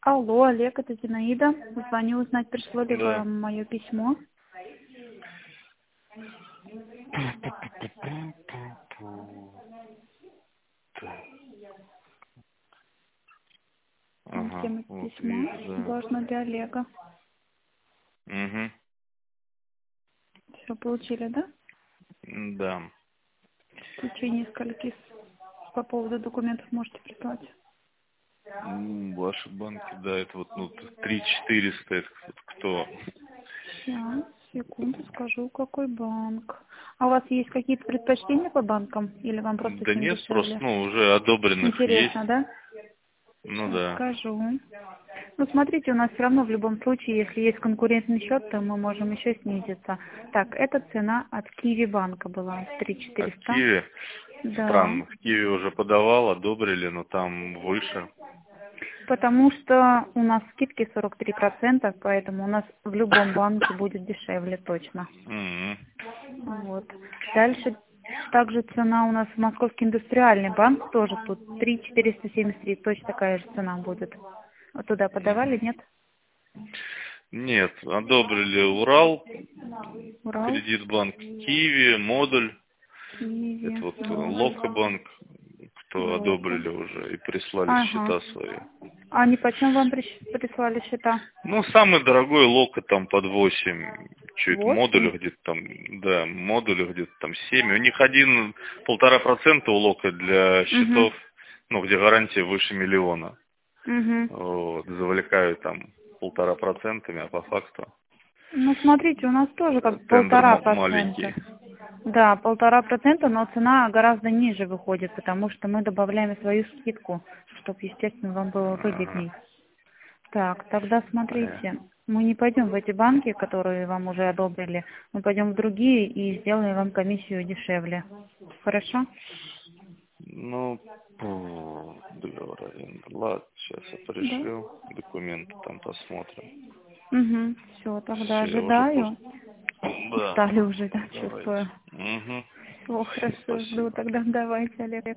Алло, Олег, это Зинаида. Звоню узнать, пришло ли Да. вам мое письмо. Ага, Тема вот письма вижу, да. должно для Олега. Угу. Все получили, да? Да. В течение скольких по поводу документов можете прислать? Ваши банки, да, это вот, 3400, это вот кто? Сейчас, секунду, скажу, какой банк. А у вас есть какие-то предпочтения по банкам? Или вам просто Да чем нет, просто, дешевле? уже одобренных есть. Интересно, да? Ну Сейчас да. скажу. Ну, смотрите, у нас все равно в любом случае, если есть конкурентный счет, то мы можем еще снизиться. Так, эта цена от Киви банка была От 3400. Киви, Да. странно, в Киви уже подавал, одобрили, но там выше. Потому что у нас скидки 43%, поэтому у нас в любом банке будет дешевле точно. Мгм. Вот. Дальше также цена у нас в Московский индустриальный банк тоже тут 3 473, точно такая же цена будет. Вот туда подавали, нет? Нет, одобрили Урал, Урал, Кредитбанк Киви, Модуль, это Киви, вот модуль, Локобанк, кто Лока. одобрили уже и прислали Ага. счета свои. А они почем вам прислали счета? Самый дорогой Лока там под 8, чуть модуля 8? где-то там, да, модуля где-то там 7. У них 1,5% у Лока для Угу. счетов, где гарантия выше миллиона. Угу. Вот, завлекают там 1,5%, а по факту Ну, смотрите, у нас тоже как тендер 1,5%. маленький. Да, 1,5%, но цена гораздо ниже выходит, потому что мы добавляем свою скидку, чтобы, естественно, вам было Ага, выгодней. Так, тогда смотрите, понятно. мы не пойдем в эти банки, которые вам уже одобрили, мы пойдем в другие и сделаем вам комиссию дешевле. Хорошо? Договор аренды. Ладно, сейчас я Да. пришлю документы, там посмотрим. Угу. Все, тогда Все, я уже просто... ожидаю. Да, Устали уже, да, давайте. чувствую. Угу. Все, Все, хорошо, жду спасибо. тогда. Давайте, Олег.